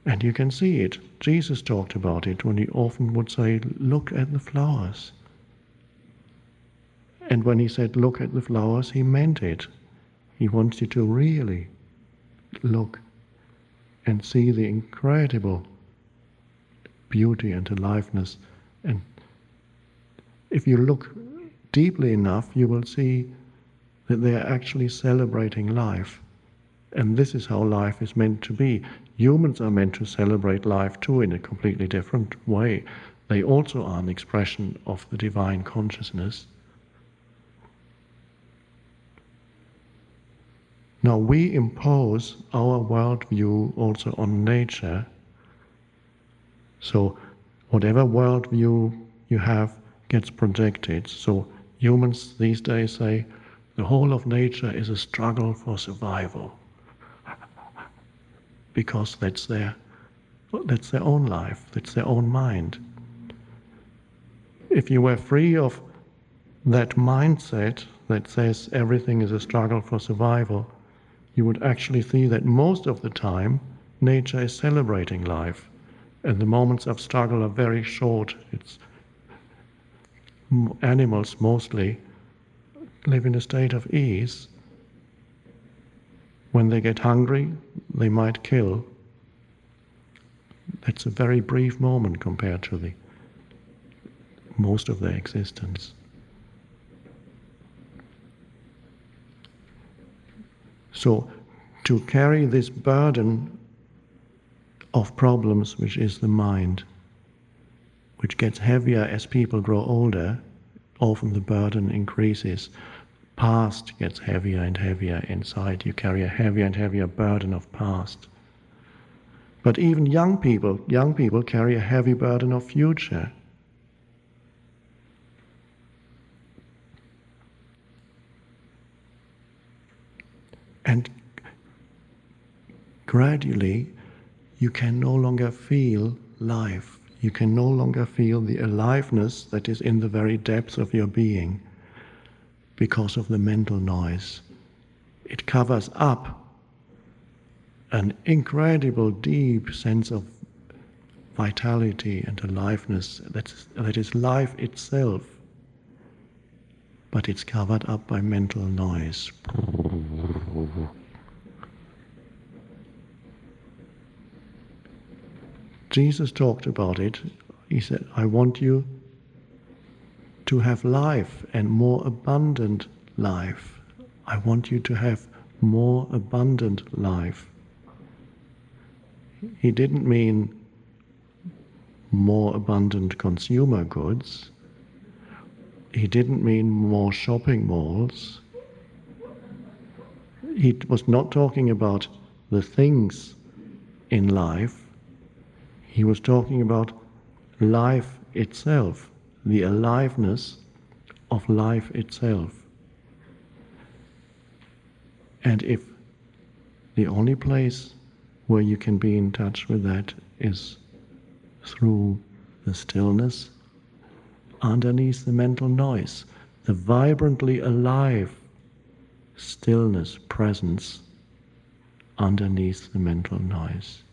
And you can see it. Jesus talked about it when he often would say, look at the flowers. And when he said, look at the flowers, he meant it. He wants you to really look and see the incredible beauty and aliveness. And if you look deeply enough, you will see that they are actually celebrating life. And this is how life is meant to be. Humans are meant to celebrate life too in a completely different way. They also are an expression of the divine consciousness. Now we impose our worldview also on nature. So whatever worldview you have gets projected. So humans these days say the whole of nature is a struggle for survival, because that's their own life, that's their own mind. If you were free of that mindset that says everything is a struggle for survival, you would actually see that most of the time nature is celebrating life, and the moments of struggle are very short. It's animals mostly live in a state of ease. When they get hungry, they might kill. That's a very brief moment compared to the most of their existence. So, to carry this burden of problems, which is the mind, which gets heavier as people grow older, often the burden increases. Past gets heavier and heavier inside. You carry a heavier and heavier burden of past. But even young people carry a heavy burden of future. And gradually, you can no longer feel life. You can no longer feel the aliveness that is in the very depths of your being because of the mental noise. It covers up an incredible deep sense of vitality and aliveness that is life itself, but it's covered up by mental noise. Jesus talked about it. He said, I want you to have life and more abundant life. I want you to have more abundant life. He didn't mean more abundant consumer goods. He didn't mean more shopping malls. He was not talking about the things in life. He was talking about life itself, the aliveness of life itself. And if the only place where you can be in touch with that is through the stillness underneath the mental noise, the vibrantly alive stillness, presence underneath the mental noise.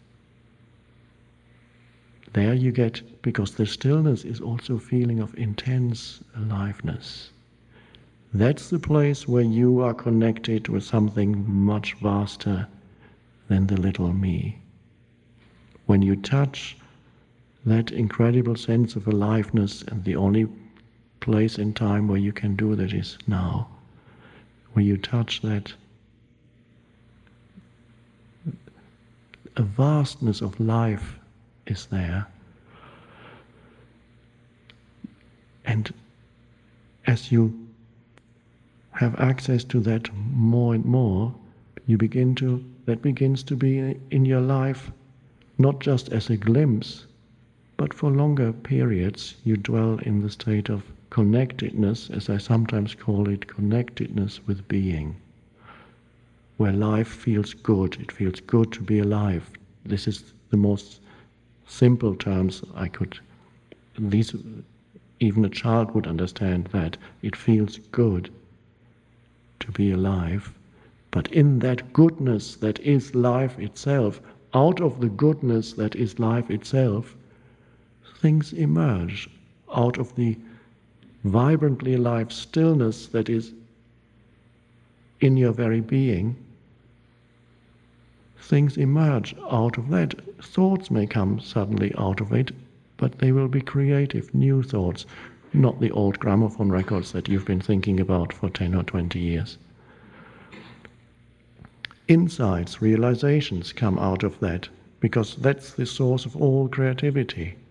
There you get, because the stillness is also a feeling of intense aliveness. That's the place where you are connected with something much vaster than the little me. When you touch that incredible sense of aliveness, and the only place in time where you can do that is now, where you touch that, a vastness of life is there. And as you have access to that more and more, that begins to be in your life, not just as a glimpse, but for longer periods you dwell in the state of connectedness, as I sometimes call it, connectedness with being, where life feels good. It feels good to be alive. This is the most simple terms even a child would understand that. It feels good to be alive, but in that goodness that is life itself, out of the goodness that is life itself, things emerge. Out of the vibrantly alive stillness that is in your very being, things emerge out of that. Thoughts may come suddenly out of it, but they will be creative, new thoughts, not the old gramophone records that you've been thinking about for 10 or 20 years. Insights, realizations come out of that, because that's the source of all creativity.